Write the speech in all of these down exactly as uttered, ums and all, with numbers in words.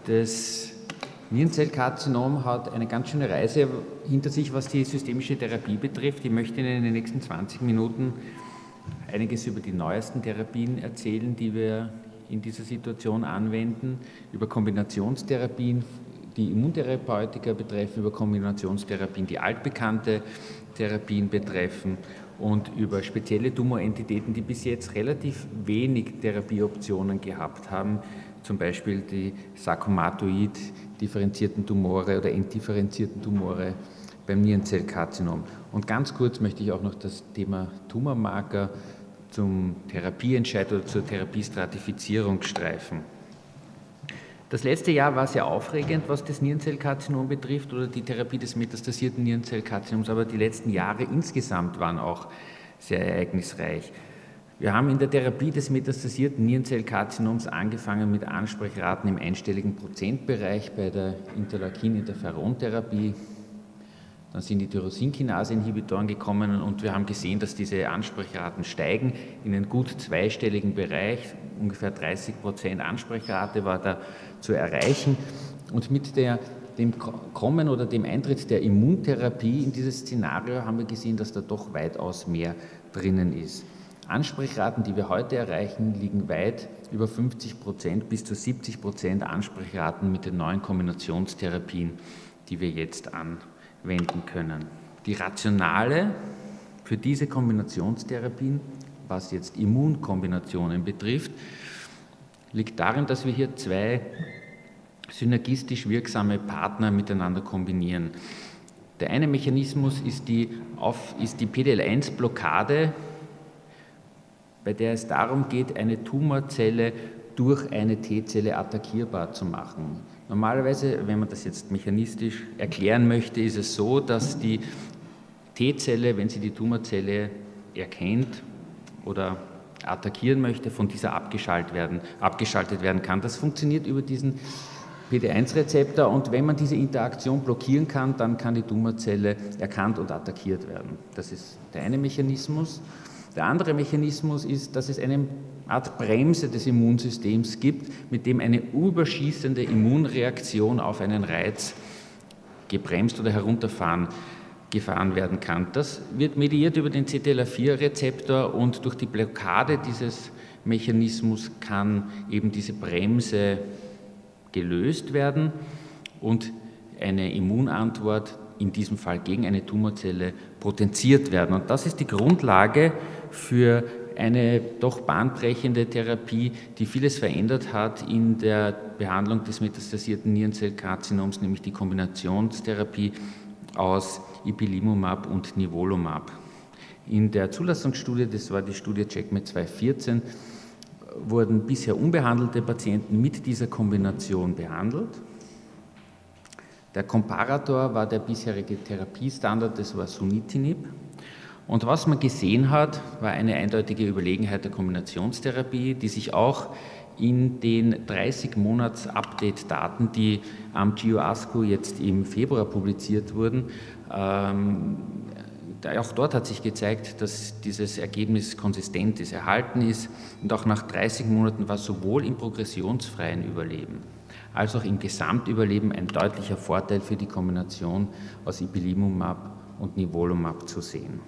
Das Nierenzellkarzinom hat eine ganz schöne Reise hinter sich, was die systemische Therapie betrifft. Ich möchte Ihnen in den nächsten zwanzig Minuten einiges über die neuesten Therapien erzählen, die wir in dieser Situation anwenden, über Kombinationstherapien, die Immuntherapeutika betreffen, über Kombinationstherapien, die altbekannte Therapien betreffen und über spezielle Tumorentitäten, die bis jetzt relativ wenig Therapieoptionen gehabt haben, zum Beispiel die sarkomatoid differenzierten Tumore oder entdifferenzierten Tumore beim Nierenzellkarzinom. Und ganz kurz möchte ich auch noch das Thema Tumormarker zum Therapieentscheid oder zur Therapiestratifizierung streifen. Das letzte Jahr war sehr aufregend, was das Nierenzellkarzinom betrifft oder die Therapie des metastasierten Nierenzellkarzinoms, aber die letzten Jahre insgesamt waren auch sehr ereignisreich. Wir haben in der Therapie des metastasierten Nierenzellkarzinoms angefangen mit Ansprechraten im einstelligen Prozentbereich bei der Interleukin-Interferon-Therapie. Dann sind die Tyrosinkinase-Inhibitoren gekommen und wir haben gesehen, dass diese Ansprechraten steigen in einen gut zweistelligen Bereich. Ungefähr dreißig Prozent Ansprechrate war da zu erreichen. Und mit der, dem Kommen oder dem Eintritt der Immuntherapie in dieses Szenario haben wir gesehen, dass da doch weitaus mehr drinnen ist. Ansprechrraten, die wir heute erreichen, liegen weit über fünfzig Prozent bis zu siebzig Prozent Ansprechraten mit den neuen Kombinationstherapien, die wir jetzt anwenden können. Die Rationale für diese Kombinationstherapien, was jetzt Immunkombinationen betrifft, liegt darin, dass wir hier zwei synergistisch wirksame Partner miteinander kombinieren. Der eine Mechanismus ist die, auf, ist die P D L eins Blockade, bei der es darum geht, eine Tumorzelle durch eine T-Zelle attackierbar zu machen. Normalerweise, wenn man das jetzt mechanistisch erklären möchte, ist es so, dass die T-Zelle, wenn sie die Tumorzelle erkennt oder attackieren möchte, von dieser abgeschaltet werden, abgeschaltet werden kann. Das funktioniert über diesen P D eins Rezeptor und wenn man diese Interaktion blockieren kann, dann kann die Tumorzelle erkannt und attackiert werden. Das ist der eine Mechanismus. Der andere Mechanismus ist, dass es eine Art Bremse des Immunsystems gibt, mit dem eine überschießende Immunreaktion auf einen Reiz gebremst oder herunterfahren gefahren werden kann. Das wird mediiert über den C T L A vier Rezeptor und durch die Blockade dieses Mechanismus kann eben diese Bremse gelöst werden und eine Immunantwort, in diesem Fall gegen eine Tumorzelle, potenziert werden. Und das ist die Grundlage für eine doch bahnbrechende Therapie, die vieles verändert hat in der Behandlung des metastasierten Nierenzellkarzinoms, nämlich die Kombinationstherapie aus Ipilimumab und Nivolumab. In der Zulassungsstudie, das war die Studie CheckMate zweitausendvierzehn, wurden bisher unbehandelte Patienten mit dieser Kombination behandelt. Der Komparator war der bisherige Therapiestandard, das war Sunitinib. Und was man gesehen hat, war eine eindeutige Überlegenheit der Kombinationstherapie, die sich auch in den dreißig Monats Update-Daten, die am G U ASCO jetzt im Februar publiziert wurden, ähm, auch dort hat sich gezeigt, dass dieses Ergebnis konsistent ist, erhalten ist und auch nach dreißig Monaten war sowohl im progressionsfreien Überleben als auch im Gesamtüberleben ein deutlicher Vorteil für die Kombination aus Ipilimumab und Nivolumab zu sehen.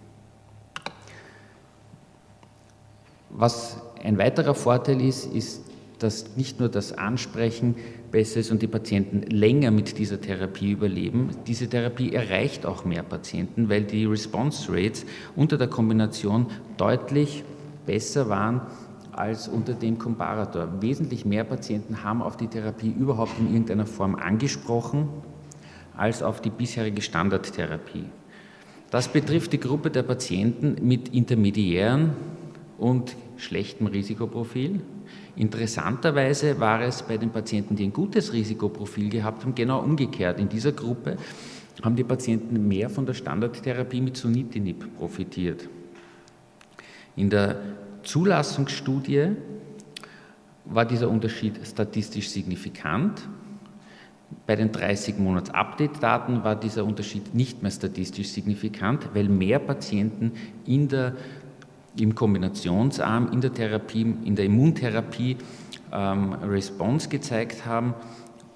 Was ein weiterer Vorteil ist, ist, dass nicht nur das Ansprechen besser ist und die Patienten länger mit dieser Therapie überleben. Diese Therapie erreicht auch mehr Patienten, weil die Response Rates unter der Kombination deutlich besser waren als unter dem Komparator. Wesentlich mehr Patienten haben auf die Therapie überhaupt in irgendeiner Form angesprochen, als auf die bisherige Standardtherapie. Das betrifft die Gruppe der Patienten mit intermediären und schlechtem Risikoprofil. Interessanterweise war es bei den Patienten, die ein gutes Risikoprofil gehabt haben, genau umgekehrt. In dieser Gruppe haben die Patienten mehr von der Standardtherapie mit Sunitinib profitiert. In der Zulassungsstudie war dieser Unterschied statistisch signifikant. Bei den dreißig Monats Update-Daten war dieser Unterschied nicht mehr statistisch signifikant, weil mehr Patienten in der, im Kombinationsarm, in der Therapie, in der Immuntherapie ähm, Response gezeigt haben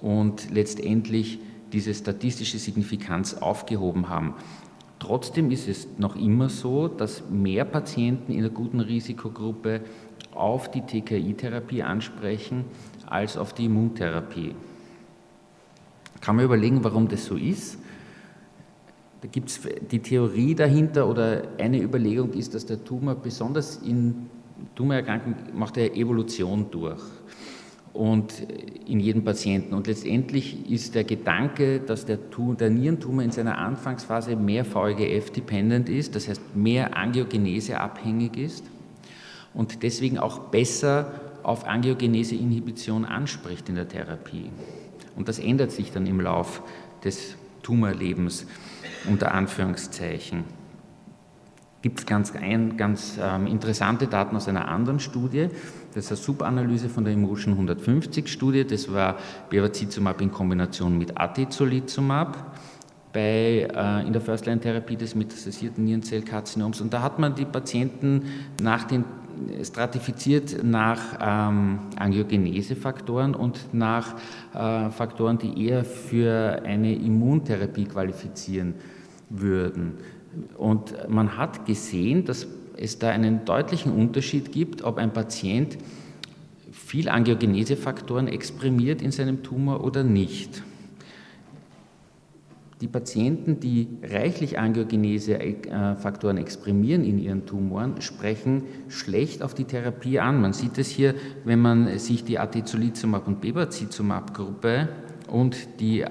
und letztendlich diese statistische Signifikanz aufgehoben haben. Trotzdem ist es noch immer so, dass mehr Patienten in der guten Risikogruppe auf die T K I-Therapie ansprechen als auf die Immuntherapie. Kann man überlegen, warum das so ist. Da gibt es die Theorie dahinter oder eine Überlegung ist, dass der Tumor besonders in Tumorerkrankungen macht er Evolution durch und in jedem Patienten. Und letztendlich ist der Gedanke, dass der, der Nierentumor in seiner Anfangsphase mehr V E G F-dependent ist, das heißt mehr Angiogenese abhängig ist und deswegen auch besser auf Angiogenese-Inhibition anspricht in der Therapie. Und das ändert sich dann im Lauf des Tumorlebens, unter Anführungszeichen. Gibt es ganz, ein, ganz ähm, interessante Daten aus einer anderen Studie. Das ist eine Subanalyse von der Emotion hundertfünfzig Studie. Das war Bevacizumab in Kombination mit Atezolizumab bei, äh, in der First-Line-Therapie des metastasierten Nierenzellkarzinoms. Und da hat man die Patienten nach den stratifiziert nach ähm, Angiogenese-Faktoren und nach äh, Faktoren, die eher für eine Immuntherapie qualifizieren würden. Und man hat gesehen, dass es da einen deutlichen Unterschied gibt, ob ein Patient viel Angiogenese-Faktoren exprimiert in seinem Tumor oder nicht. Die Patienten, die reichlich Angiogenese-Faktoren exprimieren in ihren Tumoren, sprechen schlecht auf die Therapie an. Man sieht es hier, wenn man sich die Atezolizumab- und Bevacizumab-Gruppe und die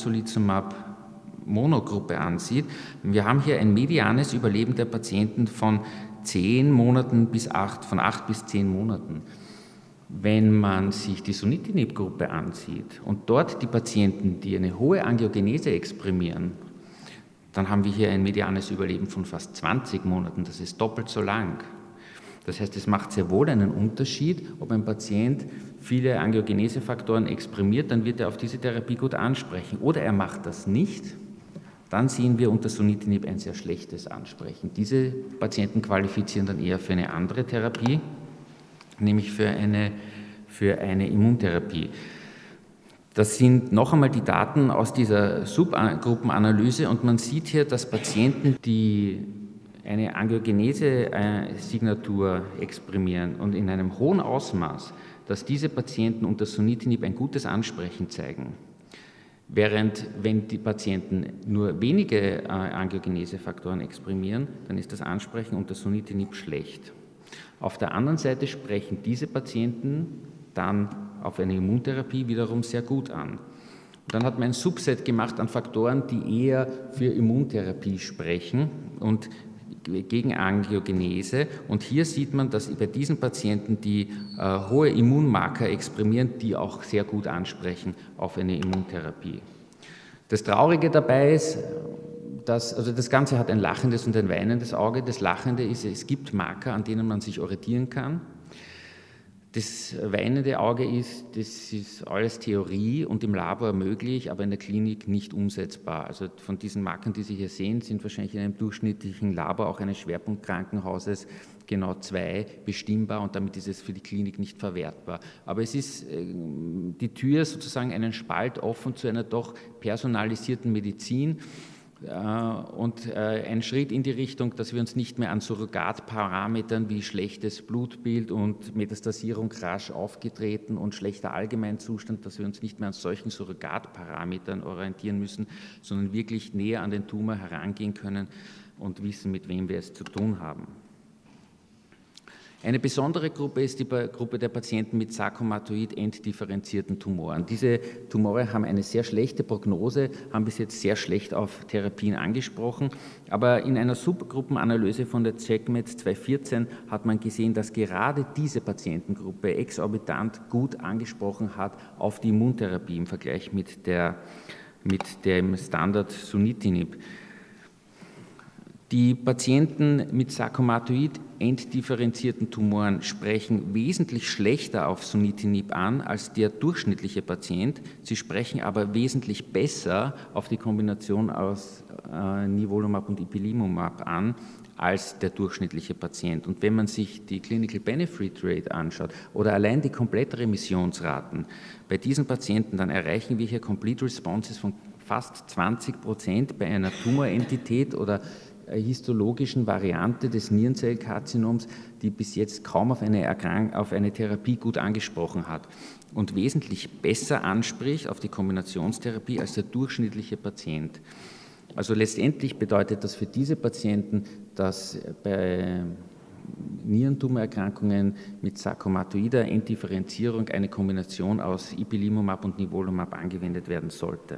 Atezolizumab-Monogruppe ansieht. Wir haben hier ein medianes Überleben der Patienten von zehn Monaten bis acht, von acht bis zehn Monaten. Wenn man sich die Sunitinib-Gruppe ansieht und dort die Patienten, die eine hohe Angiogenese exprimieren, dann haben wir hier ein medianes Überleben von fast zwanzig Monaten. Das ist doppelt so lang. Das heißt, es macht sehr wohl einen Unterschied, ob ein Patient viele Angiogenese-Faktoren exprimiert, dann wird er auf diese Therapie gut ansprechen. Oder er macht das nicht, dann sehen wir unter Sunitinib ein sehr schlechtes Ansprechen. Diese Patienten qualifizieren dann eher für eine andere Therapie, nämlich für eine, für eine Immuntherapie. Das sind noch einmal die Daten aus dieser Subgruppenanalyse und man sieht hier, dass Patienten, die eine Angiogenese-Signatur exprimieren und in einem hohen Ausmaß, dass diese Patienten unter Sunitinib ein gutes Ansprechen zeigen. Während, wenn die Patienten nur wenige Angiogenese-Faktoren exprimieren, dann ist das Ansprechen unter Sunitinib schlecht. Auf der anderen Seite sprechen diese Patienten dann auf eine Immuntherapie wiederum sehr gut an. Und dann hat man ein Subset gemacht an Faktoren, die eher für Immuntherapie sprechen und gegen Angiogenese. Und hier sieht man, dass bei diesen Patienten, die äh, hohe Immunmarker exprimieren, die auch sehr gut ansprechen auf eine Immuntherapie. Das Traurige dabei ist, Das, also das Ganze hat ein lachendes und ein weinendes Auge. Das Lachende ist, es gibt Marker, an denen man sich orientieren kann. Das weinende Auge ist, das ist alles Theorie und im Labor möglich, aber in der Klinik nicht umsetzbar. Also von diesen Markern, die Sie hier sehen, sind wahrscheinlich in einem durchschnittlichen Labor auch eines Schwerpunktkrankenhauses genau zwei bestimmbar und damit ist es für die Klinik nicht verwertbar. Aber es ist die Tür sozusagen einen Spalt offen zu einer doch personalisierten Medizin. Und ein Schritt in die Richtung, dass wir uns nicht mehr an Surrogatparametern wie schlechtes Blutbild und Metastasierung rasch aufgetreten und schlechter Allgemeinzustand, dass wir uns nicht mehr an solchen Surrogatparametern orientieren müssen, sondern wirklich näher an den Tumor herangehen können und wissen, mit wem wir es zu tun haben. Eine besondere Gruppe ist die Gruppe der Patienten mit sarkomatoid enddifferenzierten Tumoren. Diese Tumore haben eine sehr schlechte Prognose, haben bis jetzt sehr schlecht auf Therapien angesprochen, aber in einer Subgruppenanalyse von der CheckMate zweitausendvierzehn hat man gesehen, dass gerade diese Patientengruppe exorbitant gut angesprochen hat auf die Immuntherapie im Vergleich mit, der, mit dem Standard Sunitinib. Die Patienten mit sarkomatoid enddifferenzierten Tumoren sprechen wesentlich schlechter auf Sunitinib an als der durchschnittliche Patient. Sie sprechen aber wesentlich besser auf die Kombination aus äh, Nivolumab und Ipilimumab an als der durchschnittliche Patient. Und wenn man sich die Clinical Benefit Rate anschaut oder allein die Komplettremissionsraten bei diesen Patienten, dann erreichen wir hier Complete Responses von fast zwanzig Prozent bei einer Tumorentität oder histologischen Variante des Nierenzellkarzinoms, die bis jetzt kaum auf eine, Erkrank- auf eine Therapie gut angesprochen hat und wesentlich besser anspricht auf die Kombinationstherapie als der durchschnittliche Patient. Also letztendlich bedeutet das für diese Patienten, dass bei Nierentumorerkrankungen mit sarkomatoider Enddifferenzierung eine Kombination aus Ipilimumab und Nivolumab angewendet werden sollte.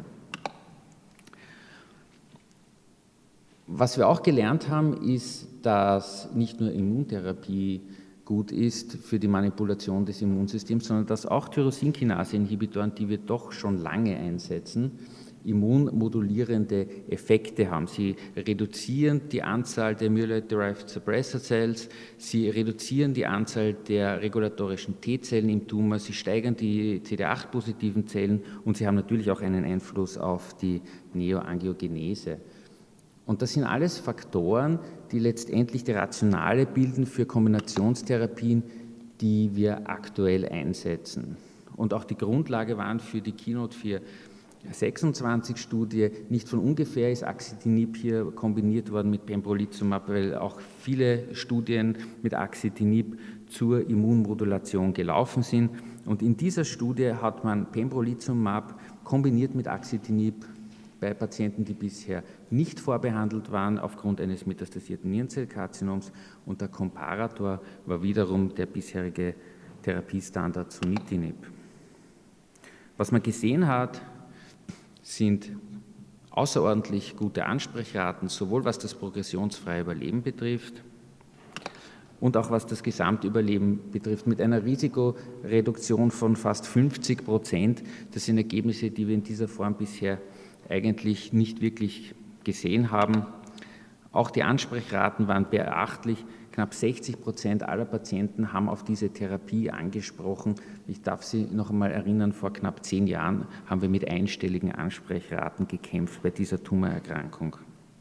Was wir auch gelernt haben, ist, dass nicht nur Immuntherapie gut ist für die Manipulation des Immunsystems, sondern dass auch Tyrosinkinase-Inhibitoren, die wir doch schon lange einsetzen, immunmodulierende Effekte haben. Sie reduzieren die Anzahl der Myeloid-derived Suppressor Cells, sie reduzieren die Anzahl der regulatorischen T-Zellen im Tumor, sie steigern die C D acht positiven Zellen und sie haben natürlich auch einen Einfluss auf die Neoangiogenese. Und das sind alles Faktoren, die letztendlich die Rationale bilden für Kombinationstherapien, die wir aktuell einsetzen. Und auch die Grundlage waren für die Keynote vier sechsundzwanzig Studie. Nicht von ungefähr ist Axitinib hier kombiniert worden mit Pembrolizumab, weil auch viele Studien mit Axitinib zur Immunmodulation gelaufen sind. Und in dieser Studie hat man Pembrolizumab kombiniert mit Axitinib bei Patienten, die bisher nicht vorbehandelt waren aufgrund eines metastasierten Nierenzellkarzinoms, und der Komparator war wiederum der bisherige Therapiestandard Sunitinib. Was man gesehen hat, sind außerordentlich gute Ansprechraten, sowohl was das progressionsfreie Überleben betrifft und auch was das Gesamtüberleben betrifft, mit einer Risikoreduktion von fast fünfzig Prozent. Das sind Ergebnisse, die wir in dieser Form bisher eigentlich nicht wirklich gesehen haben. Auch die Ansprechraten waren beachtlich. Knapp sechzig Prozent aller Patienten haben auf diese Therapie angesprochen. Ich darf Sie noch einmal erinnern, vor knapp zehn Jahren haben wir mit einstelligen Ansprechraten gekämpft bei dieser Tumorerkrankung.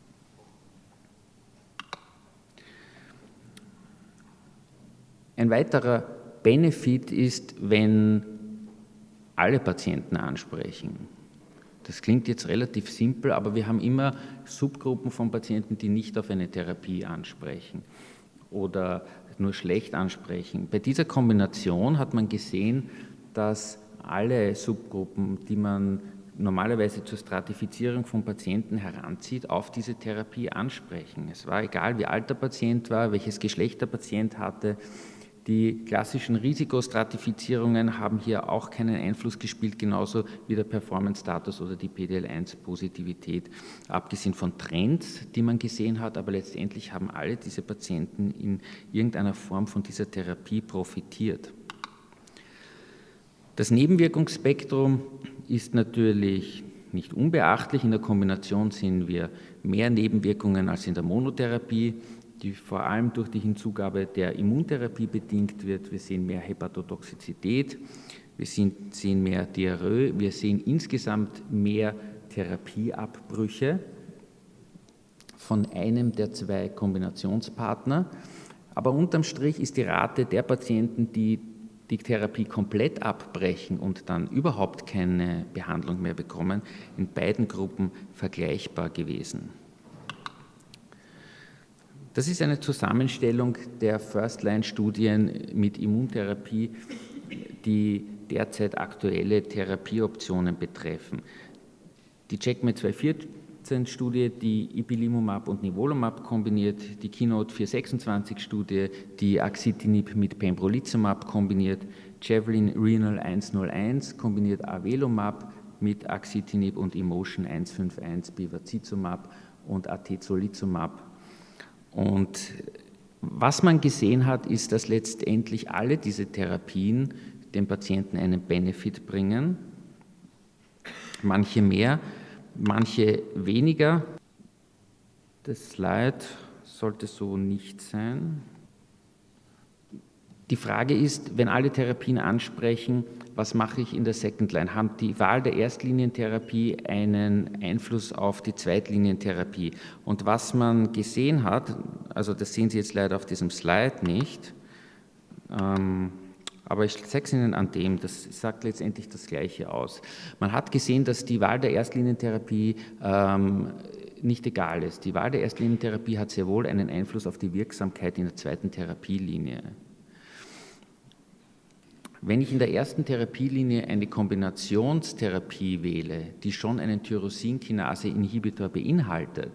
Ein weiterer Benefit ist, wenn alle Patienten ansprechen. Das klingt jetzt relativ simpel, aber wir haben immer Subgruppen von Patienten, die nicht auf eine Therapie ansprechen oder nur schlecht ansprechen. Bei dieser Kombination hat man gesehen, dass alle Subgruppen, die man normalerweise zur Stratifizierung von Patienten heranzieht, auf diese Therapie ansprechen. Es war egal, wie alt der Patient war, welches Geschlecht der Patient hatte. Die klassischen Risikostratifizierungen haben hier auch keinen Einfluss gespielt, genauso wie der Performance-Status oder die P D L eins Positivität, abgesehen von Trends, die man gesehen hat, aber letztendlich haben alle diese Patienten in irgendeiner Form von dieser Therapie profitiert. Das Nebenwirkungsspektrum ist natürlich nicht unbeachtlich. In der Kombination sehen wir mehr Nebenwirkungen als in der Monotherapie, die vor allem durch die Hinzugabe der Immuntherapie bedingt wird. Wir sehen mehr Hepatotoxizität, wir sehen mehr Diarrhoe, wir sehen insgesamt mehr Therapieabbrüche von einem der zwei Kombinationspartner. Aber unterm Strich ist die Rate der Patienten, die die Therapie komplett abbrechen und dann überhaupt keine Behandlung mehr bekommen, in beiden Gruppen vergleichbar gewesen. Das ist eine Zusammenstellung der First-Line-Studien mit Immuntherapie, die derzeit aktuelle Therapieoptionen betreffen. Die CheckMate zweitausendvierzehn Studie, die Ipilimumab und Nivolumab kombiniert, die Keynote vier sechsundzwanzig Studie, die Axitinib mit Pembrolizumab kombiniert, Javelin Renal hunderteins kombiniert Avelumab mit Axitinib und Emotion hunderteinundfünfzig Bevacizumab und Atezolizumab. Und was man gesehen hat, ist, dass letztendlich alle diese Therapien dem Patienten einen Benefit bringen, manche mehr, manche weniger. Das Slide sollte so nicht sein. Die Frage ist, wenn alle Therapien ansprechen, was mache ich in der Second Line? Hat die Wahl der Erstlinientherapie einen Einfluss auf die Zweitlinientherapie? Und was man gesehen hat, also das sehen Sie jetzt leider auf diesem Slide nicht, ähm, aber ich zeige es Ihnen an dem, das sagt letztendlich das Gleiche aus. Man hat gesehen, dass die Wahl der Erstlinientherapie ähm, nicht egal ist. Die Wahl der Erstlinientherapie hat sehr wohl einen Einfluss auf die Wirksamkeit in der zweiten Therapielinie. Wenn ich in der ersten Therapielinie eine Kombinationstherapie wähle, die schon einen Tyrosinkinase-Inhibitor beinhaltet,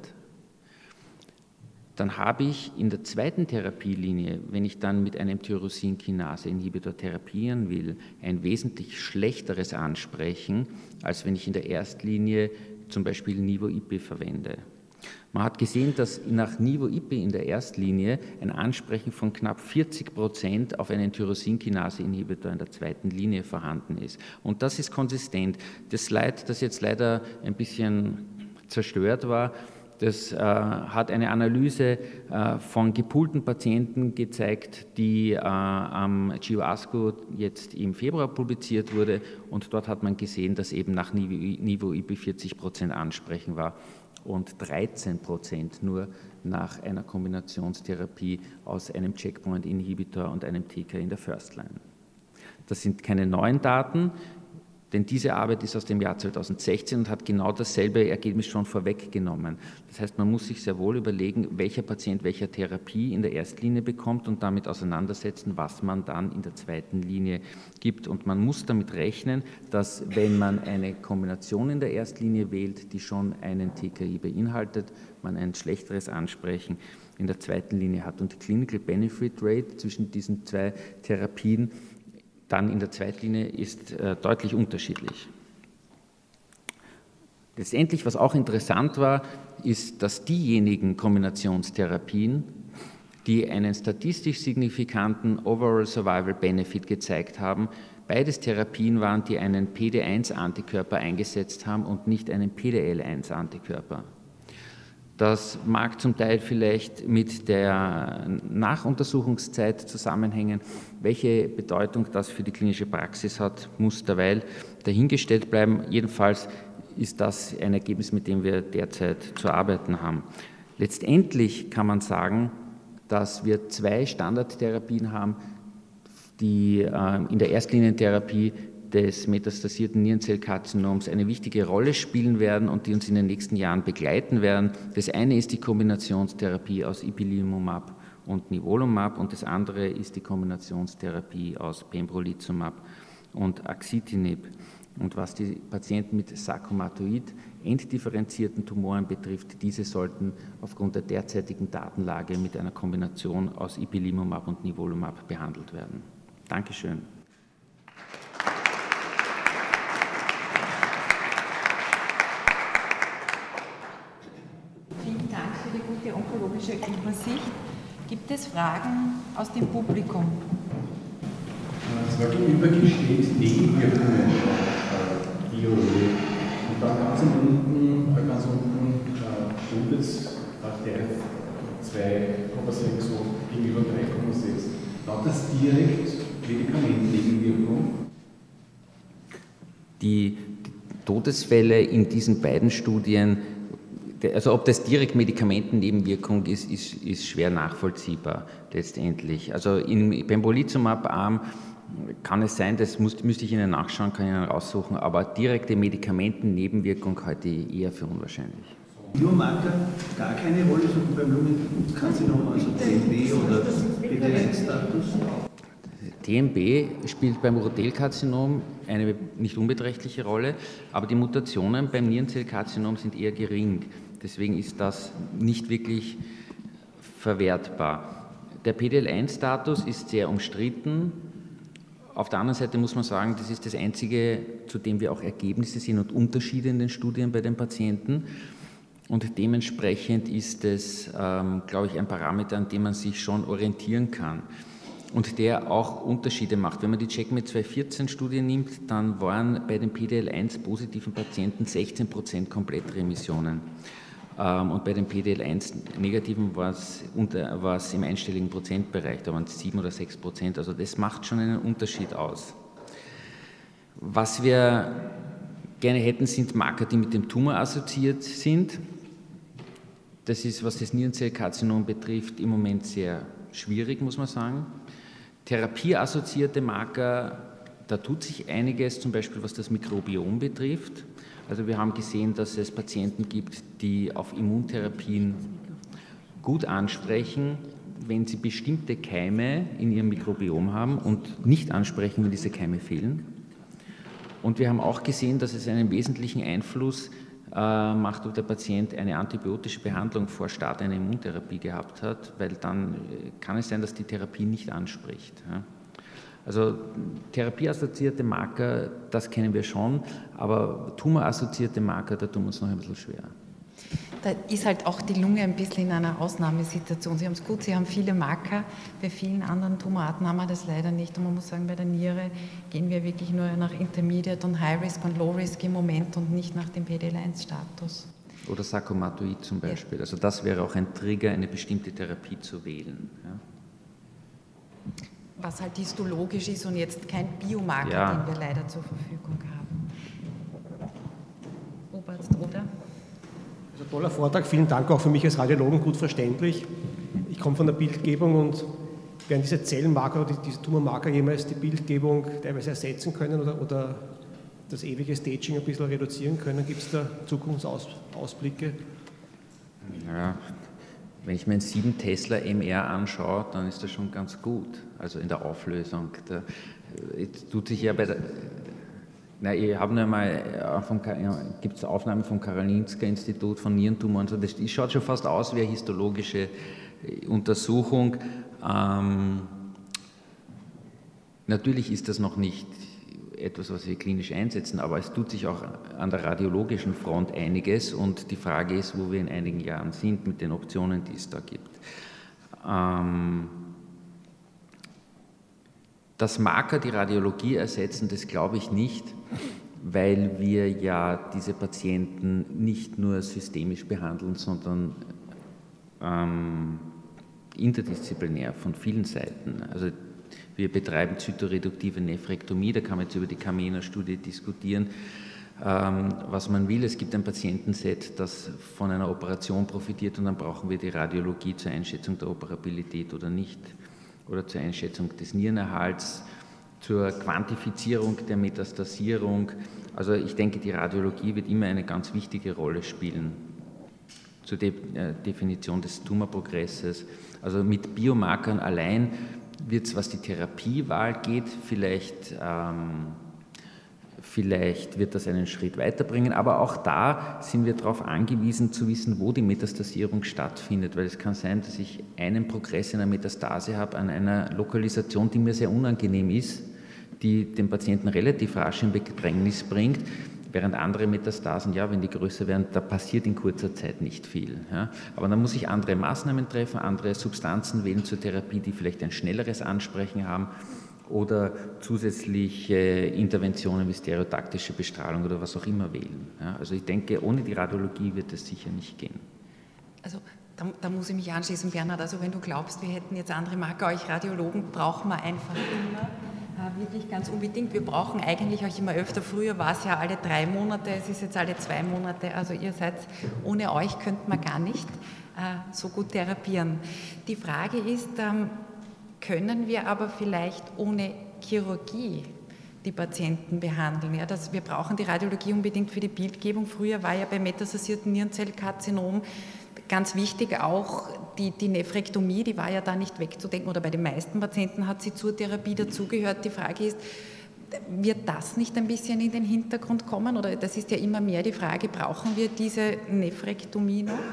dann habe ich in der zweiten Therapielinie, wenn ich dann mit einem Tyrosinkinase-Inhibitor therapieren will, ein wesentlich schlechteres Ansprechen, als wenn ich in der Erstlinie zum Beispiel Nivo-I P verwende. Man hat gesehen, dass nach Nivo-I P in der Erstlinie ein Ansprechen von knapp vierzig Prozent auf einen Tyrosinkinase-Inhibitor in der zweiten Linie vorhanden ist. Und das ist konsistent. Das Slide, das jetzt leider ein bisschen zerstört war, das äh, hat eine Analyse äh, von gepoolten Patienten gezeigt, die äh, am G U ASCO jetzt im Februar publiziert wurde, und dort hat man gesehen, dass eben nach Nivo-I P vierzig Prozent Ansprechen war und dreizehn Prozent nur nach einer Kombinationstherapie aus einem Checkpoint-Inhibitor und einem T K I in der First Line. Das sind keine neuen Daten, denn diese Arbeit ist aus dem Jahr zweitausendsechzehn und hat genau dasselbe Ergebnis schon vorweggenommen. Das heißt, man muss sich sehr wohl überlegen, welcher Patient welcher Therapie in der Erstlinie bekommt und damit auseinandersetzen, was man dann in der zweiten Linie gibt. Und man muss damit rechnen, dass wenn man eine Kombination in der Erstlinie wählt, die schon einen T K I beinhaltet, man ein schlechteres Ansprechen in der zweiten Linie hat. Und die Clinical Benefit Rate zwischen diesen zwei Therapien dann in der Zweitlinie ist äh, deutlich unterschiedlich. Letztendlich, was auch interessant war, ist, dass diejenigen Kombinationstherapien, die einen statistisch signifikanten Overall Survival Benefit gezeigt haben, beides Therapien waren, die einen P D eins Antikörper eingesetzt haben und nicht einen P D L eins Antikörper. Das mag zum Teil vielleicht mit der Nachuntersuchungszeit zusammenhängen. Welche Bedeutung das für die klinische Praxis hat, muss derweil dahingestellt bleiben. Jedenfalls ist das ein Ergebnis, mit dem wir derzeit zu arbeiten haben. Letztendlich kann man sagen, dass wir zwei Standardtherapien haben, die in der Erstlinientherapie des metastasierten Nierenzellkarzinoms eine wichtige Rolle spielen werden und die uns in den nächsten Jahren begleiten werden. Das eine ist die Kombinationstherapie aus Ipilimumab und Nivolumab und das andere ist die Kombinationstherapie aus Pembrolizumab und Axitinib. Und was die Patienten mit sarkomatoid enddifferenzierten Tumoren betrifft, diese sollten aufgrund der derzeitigen Datenlage mit einer Kombination aus Ipilimumab und Nivolumab behandelt werden. Dankeschön. Die onkologische Übersicht. Gibt es Fragen aus dem Publikum? Es war gegenübergestellt Nebenwirkungen äh, I O E. Und dann ganz unten, äh, ganz unten äh, Todes der zwei Komma sechs so gegenüber drei Komma sechs. War das direkt Medikamentennebenwirkung? Die Todesfälle in diesen beiden Studien, also ob das direkt Medikamentennebenwirkung ist, ist, ist schwer nachvollziehbar letztendlich. Also im Pembrolizumab-Arm kann es sein, das muss, müsste ich Ihnen nachschauen, kann ich Ihnen raussuchen, aber direkte Medikamentennebenwirkung halte ich eher für unwahrscheinlich. Biomarker gar keine Rolle, so beim Lungenkarzinom, also T M B oder P D eins Status? T M B spielt beim Urotelkarzinom eine nicht unbeträchtliche Rolle, aber die Mutationen beim Nierenzellkarzinom sind eher gering. Deswegen ist das nicht wirklich verwertbar. Der P D L eins Status ist sehr umstritten. Auf der anderen Seite muss man sagen, das ist das Einzige, zu dem wir auch Ergebnisse sehen und Unterschiede in den Studien bei den Patienten. Und dementsprechend ist es, ähm, glaube ich, ein Parameter, an dem man sich schon orientieren kann. Und der auch Unterschiede macht. Wenn man die CheckMate zweitausendvierzehn Studie nimmt, dann waren bei den P D L eins positiven Patienten sechzehn Prozent Komplettremissionen. Ähm, und bei den P D L eins negativen war es, unter, war es im einstelligen Prozentbereich, da waren es sieben oder sechs Prozent. Also das macht schon einen Unterschied aus. Was wir gerne hätten, sind Marker, die mit dem Tumor assoziiert sind. Das ist, was das Nierenzellkarzinom betrifft, im Moment sehr schwierig, muss man sagen. Therapieassoziierte Marker, da tut sich einiges, zum Beispiel was das Mikrobiom betrifft. Also wir haben gesehen, dass es Patienten gibt, die auf Immuntherapien gut ansprechen, wenn sie bestimmte Keime in ihrem Mikrobiom haben und nicht ansprechen, wenn diese Keime fehlen. Und wir haben auch gesehen, dass es einen wesentlichen Einfluss äh, macht, ob der Patient eine antibiotische Behandlung vor Start einer Immuntherapie gehabt hat, weil dann äh, kann es sein, dass die Therapie nicht anspricht. Ja. Also therapieassoziierte Marker, das kennen wir schon, aber tumorassoziierte Marker, da tun wir uns noch ein bisschen schwer. Da ist halt auch die Lunge ein bisschen in einer Ausnahmesituation. Sie haben es gut, Sie haben viele Marker, bei vielen anderen Tumorarten haben wir das leider nicht. Und man muss sagen, bei der Niere gehen wir wirklich nur nach Intermediate und High Risk und Low Risk im Moment und nicht nach dem P D L eins Status. Oder Sarkomatoid zum Beispiel. Ja. Also das wäre auch ein Trigger, eine bestimmte Therapie zu wählen. Ja. Was halt histologisch ist und jetzt kein Biomarker, ja, den wir leider zur Verfügung haben. Oberarzt Roder. Also toller Vortrag, vielen Dank auch für mich als Radiologen, gut verständlich. Ich komme von der Bildgebung und werden diese Zellenmarker oder diese Tumormarker jemals die Bildgebung teilweise ersetzen können oder, oder das ewige Staging ein bisschen reduzieren können? Gibt es da Zukunftsausblicke? Ja. Wenn ich mir einen sieben Tesla M R anschaue, dann ist das schon ganz gut, also in der Auflösung. Da tut sich ja bei der, na, ich habe noch mal, ja, gibt es Aufnahmen vom Karolinska-Institut von Nierentumoren, so, das schaut schon fast aus wie eine histologische Untersuchung. Ähm, natürlich ist das noch nicht etwas, was wir klinisch einsetzen, aber es tut sich auch an der radiologischen Front einiges und die Frage ist, wo wir in einigen Jahren sind mit den Optionen, die es da gibt. Ähm, dass Marker die Radiologie ersetzen, das glaube ich nicht, weil wir ja diese Patienten nicht nur systemisch behandeln, sondern ähm, interdisziplinär von vielen Seiten. Also wir betreiben zytoreduktive Nephrektomie, da kann man jetzt über die Kamena-Studie diskutieren, ähm, was man will. Es gibt ein Patientenset, das von einer Operation profitiert und dann brauchen wir die Radiologie zur Einschätzung der Operabilität oder nicht oder zur Einschätzung des Nierenerhalts, zur Quantifizierung der Metastasierung. Also ich denke, die Radiologie wird immer eine ganz wichtige Rolle spielen zur De äh, Definition des Tumorprogresses. Also mit Biomarkern allein wird es, was die Therapiewahl geht, vielleicht, ähm, vielleicht wird das einen Schritt weiterbringen, aber auch da sind wir darauf angewiesen zu wissen, wo die Metastasierung stattfindet, weil es kann sein, dass ich einen Progress in einer Metastase habe an einer Lokalisation, die mir sehr unangenehm ist, die den Patienten relativ rasch in Bedrängnis bringt, während andere Metastasen, ja, wenn die größer werden, da passiert in kurzer Zeit nicht viel. Ja. Aber dann muss ich andere Maßnahmen treffen, andere Substanzen wählen zur Therapie, die vielleicht ein schnelleres Ansprechen haben oder zusätzliche Interventionen wie stereotaktische Bestrahlung oder was auch immer wählen. Ja. Also ich denke, ohne die Radiologie wird es sicher nicht gehen. Also da, da muss ich mich anschließen, Bernhard. Also wenn du glaubst, wir hätten jetzt andere Marker, euch Radiologen brauchen wir einfach immer. Wirklich ganz unbedingt. Wir brauchen eigentlich auch immer öfter. Früher war es ja alle drei Monate, es ist jetzt alle zwei Monate. Also ihr seid, ohne euch könnte man gar nicht äh, so gut therapieren. Die Frage ist, ähm, können wir aber vielleicht ohne Chirurgie die Patienten behandeln? Ja, das, wir brauchen die Radiologie unbedingt für die Bildgebung. Früher war ja bei metastasierten Nierenzellkarzinom ganz wichtig auch die, die Nephrektomie, die war ja da nicht wegzudenken oder bei den meisten Patienten hat sie zur Therapie dazugehört. Die Frage ist, wird das nicht ein bisschen in den Hintergrund kommen oder das ist ja immer mehr die Frage, brauchen wir diese Nephrektomie noch?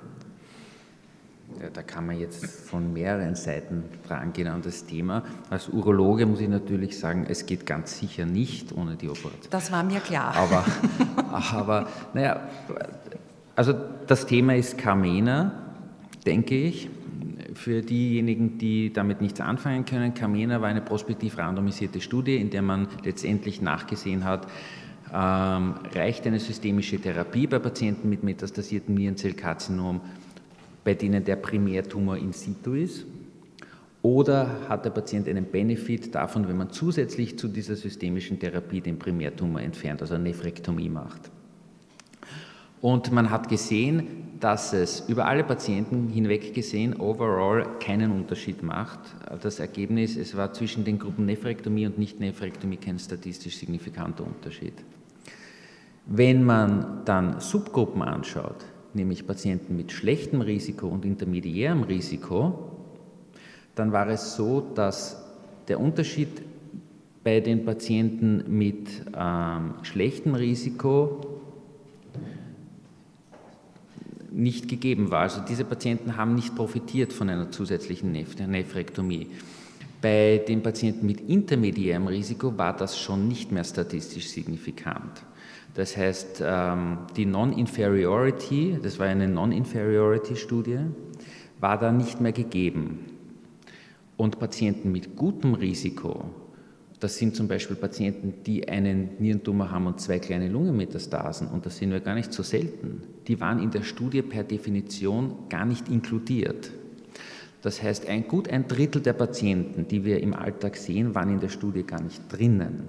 Ja, da kann man jetzt von mehreren Seiten rangehen an das Thema. Als Urologe muss ich natürlich sagen, es geht ganz sicher nicht ohne die Operation. Das war mir klar. Aber, aber naja, also das Thema ist Kamena, denke ich. Für diejenigen, die damit nichts anfangen können, Kamena war eine prospektiv randomisierte Studie, in der man letztendlich nachgesehen hat, ähm, reicht eine systemische Therapie bei Patienten mit metastasiertem Nierenzellkarzinom, bei denen der Primärtumor in situ ist, oder hat der Patient einen Benefit davon, wenn man zusätzlich zu dieser systemischen Therapie den Primärtumor entfernt, also eine Nephrektomie macht. Und man hat gesehen, dass es über alle Patienten hinweg gesehen overall keinen Unterschied macht. Das Ergebnis, es war zwischen den Gruppen Nephrektomie und Nicht-Nephrektomie kein statistisch signifikanter Unterschied. Wenn man dann Subgruppen anschaut, nämlich Patienten mit schlechtem Risiko und intermediärem Risiko, dann war es so, dass der Unterschied bei den Patienten mit ähm, schlechtem Risiko nicht gegeben war. Also diese Patienten haben nicht profitiert von einer zusätzlichen Nephrektomie. Bei den Patienten mit intermediärem Risiko war das schon nicht mehr statistisch signifikant. Das heißt, die Non-Inferiority, das war eine Non-Inferiority-Studie, war da nicht mehr gegeben. Und Patienten mit gutem Risiko, das sind zum Beispiel Patienten, die einen Nierentumor haben und zwei kleine Lungenmetastasen, und das sind wir gar nicht so selten, die waren in der Studie per Definition gar nicht inkludiert. Das heißt, ein, gut ein Drittel der Patienten, die wir im Alltag sehen, waren in der Studie gar nicht drinnen.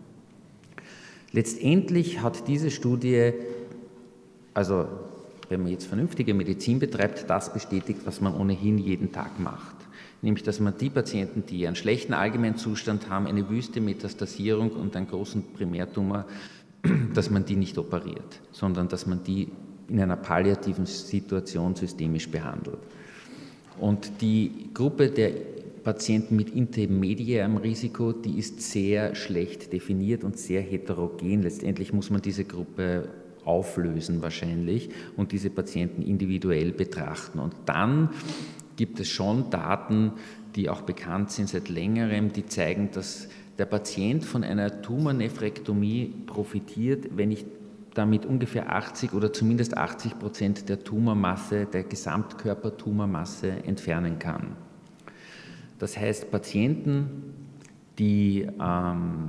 Letztendlich hat diese Studie, also wenn man jetzt vernünftige Medizin betreibt, das bestätigt, was man ohnehin jeden Tag macht. Nämlich, dass man die Patienten, die einen schlechten Allgemeinzustand haben, eine wüste Metastasierung und einen großen Primärtumor, dass man die nicht operiert, sondern dass man die in einer palliativen Situation systemisch behandelt. Und die Gruppe der Patienten mit intermediärem Risiko, die ist sehr schlecht definiert und sehr heterogen. Letztendlich muss man diese Gruppe auflösen wahrscheinlich und diese Patienten individuell betrachten. Und dann gibt es schon Daten, die auch bekannt sind seit längerem, die zeigen, dass der Patient von einer Tumornephrektomie profitiert, wenn ich damit ungefähr achtzig oder zumindest achtzig Prozent der Tumormasse, der Gesamtkörpertumormasse entfernen kann. Das heißt, Patienten, die, ähm,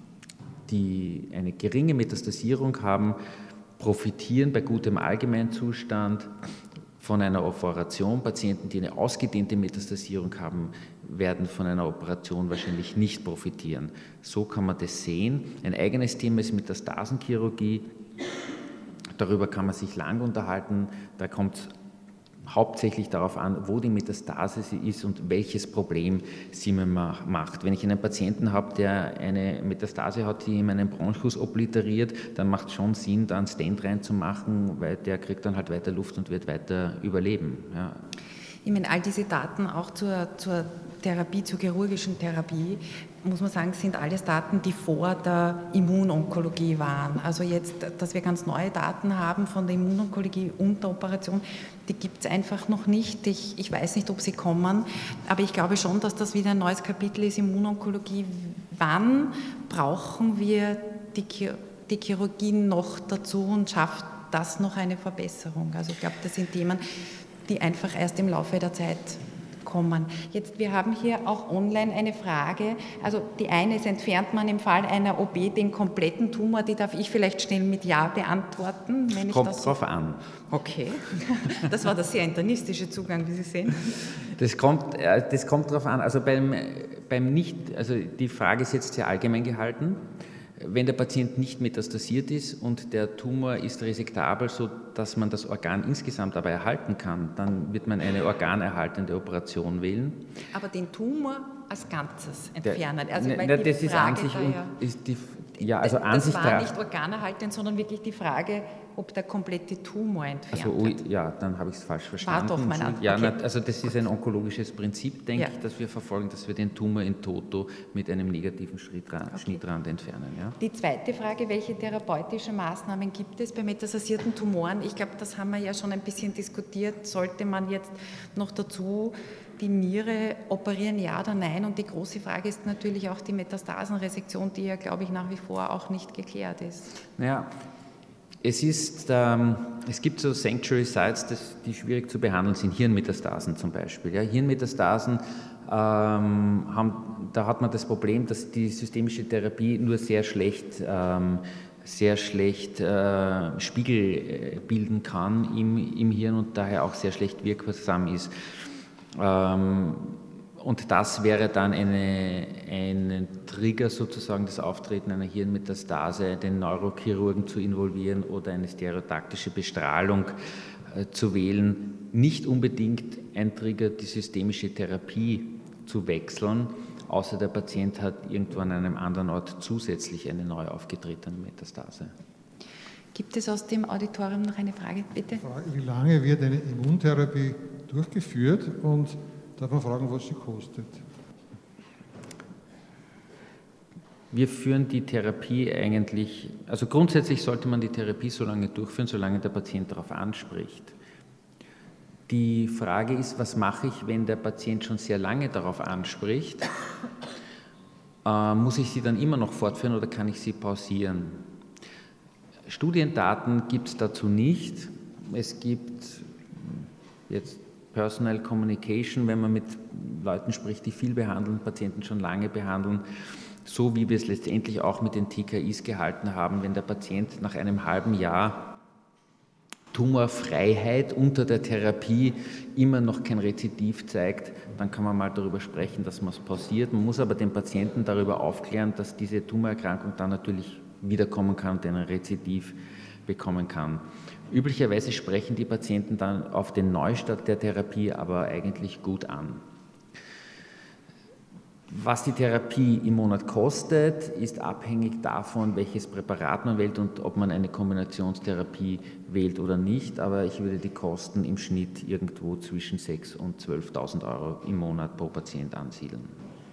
die eine geringe Metastasierung haben, profitieren bei gutem Allgemeinzustand von einer Operation. Patienten, die eine ausgedehnte Metastasierung haben, werden von einer Operation wahrscheinlich nicht profitieren. So kann man das sehen. Ein eigenes Thema ist Metastasenchirurgie. Darüber kann man sich lang unterhalten. Da kommt es hauptsächlich darauf an, wo die Metastase ist und welches Problem sie mir macht. Wenn ich einen Patienten habe, der eine Metastase hat, die ihm einen Bronchus obliteriert, dann macht es schon Sinn, da einen Stent reinzumachen, weil der kriegt dann halt weiter Luft und wird weiter überleben. Ja. Ich meine, all diese Daten auch zur, zur Therapie, zur chirurgischen Therapie, muss man sagen, sind alles Daten, die vor der Immunonkologie waren. Also jetzt, dass wir ganz neue Daten haben von der Immunonkologie und der Operation, die gibt es einfach noch nicht. Ich, ich weiß nicht, ob sie kommen, aber ich glaube schon, dass das wieder ein neues Kapitel ist, Immunonkologie. Wann brauchen wir die, die Chirurgie noch dazu und schafft das noch eine Verbesserung? Also ich glaube, das sind Themen, die einfach erst im Laufe der Zeit kommen. Jetzt, wir haben hier auch online eine Frage. Also die eine ist, entfernt man im Fall einer O P den kompletten Tumor? Die darf ich vielleicht schnell mit Ja beantworten. Wenn ich Kommt das drauf an. Okay, das war der sehr internistische Zugang, wie Sie sehen. Das kommt, das kommt drauf an. Also beim, beim Nicht, also die Frage ist jetzt sehr allgemein gehalten. Wenn der Patient nicht metastasiert ist und der Tumor ist resektabel, sodass man das Organ insgesamt aber erhalten kann, dann wird man eine organerhaltende Operation wählen. Aber den Tumor als Ganzes entfernen? Also, der, weil ne, die das ist Frage an sich, daher, ist die, ja, also das, an das sich war nicht organerhaltend, sondern wirklich die Frage, ob der komplette Tumor entfernt also, wird. Ja, dann habe ich es falsch verstanden. War doch mein Antwort. Ja, okay. na, also das ist ein onkologisches Prinzip, denke ja. ich, das wir verfolgen, dass wir den Tumor in toto mit einem negativen Schnittrand, okay. Schnittrand entfernen. Ja. Die zweite Frage, welche therapeutischen Maßnahmen gibt es bei metastasierten Tumoren? Ich glaube, das haben wir ja schon ein bisschen diskutiert. Sollte man jetzt noch dazu die Niere operieren, ja oder nein? Und die große Frage ist natürlich auch die Metastasenresektion, die ja, glaube ich, nach wie vor auch nicht geklärt ist. Ja. Es, ist, ähm, es gibt so Sanctuary Sites, das, die schwierig zu behandeln sind, Hirnmetastasen zum Beispiel. Ja, Hirnmetastasen, ähm, haben, da hat man das Problem, dass die systemische Therapie nur sehr schlecht, ähm, sehr schlecht äh, Spiegel bilden kann im, im Hirn und daher auch sehr schlecht wirksam ist. Ähm, Und das wäre dann eine, ein Trigger sozusagen, das Auftreten einer Hirnmetastase, den Neurochirurgen zu involvieren oder eine stereotaktische Bestrahlung äh, zu wählen. Nicht unbedingt ein Trigger, die systemische Therapie zu wechseln, außer der Patient hat irgendwo an einem anderen Ort zusätzlich eine neu aufgetretene Metastase. Gibt es aus dem Auditorium noch eine Frage, bitte? Wie lange wird eine Immuntherapie durchgeführt und darf man fragen, was sie kostet? Wir führen die Therapie eigentlich, also grundsätzlich sollte man die Therapie so lange durchführen, solange der Patient darauf anspricht. Die Frage ist, was mache ich, wenn der Patient schon sehr lange darauf anspricht? Äh, muss ich sie dann immer noch fortführen oder kann ich sie pausieren? Studiendaten gibt es dazu nicht. Es gibt jetzt Personal Communication, wenn man mit Leuten spricht, die viel behandeln, Patienten schon lange behandeln, so wie wir es letztendlich auch mit den T K Is gehalten haben, wenn der Patient nach einem halben Jahr Tumorfreiheit unter der Therapie immer noch kein Rezidiv zeigt, dann kann man mal darüber sprechen, dass man es pausiert. Man muss aber den Patienten darüber aufklären, dass diese Tumorerkrankung dann natürlich wiederkommen kann und ein Rezidiv bekommen kann. Üblicherweise sprechen die Patienten dann auf den Neustart der Therapie aber eigentlich gut an. Was die Therapie im Monat kostet, ist abhängig davon, welches Präparat man wählt und ob man eine Kombinationstherapie wählt oder nicht. Aber ich würde die Kosten im Schnitt irgendwo zwischen sechstausend und zwölftausend Euro im Monat pro Patient ansiedeln.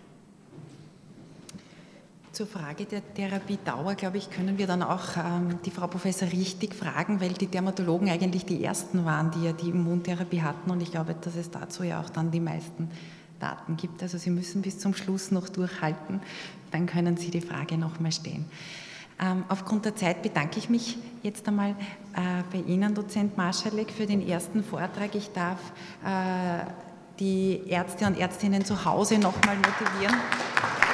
Zur Frage der Therapiedauer, glaube ich, können wir dann auch ähm, die Frau Professor Richtig fragen, weil die Dermatologen eigentlich die ersten waren, die ja die Immuntherapie hatten. Und ich glaube, dass es dazu ja auch dann die meisten Daten gibt. Also Sie müssen bis zum Schluss noch durchhalten, dann können Sie die Frage noch mal stellen. Ähm, aufgrund der Zeit bedanke ich mich jetzt einmal äh, bei Ihnen, Dozent Marschalek, für den ersten Vortrag. Ich darf äh, die Ärzte und Ärztinnen zu Hause noch mal motivieren.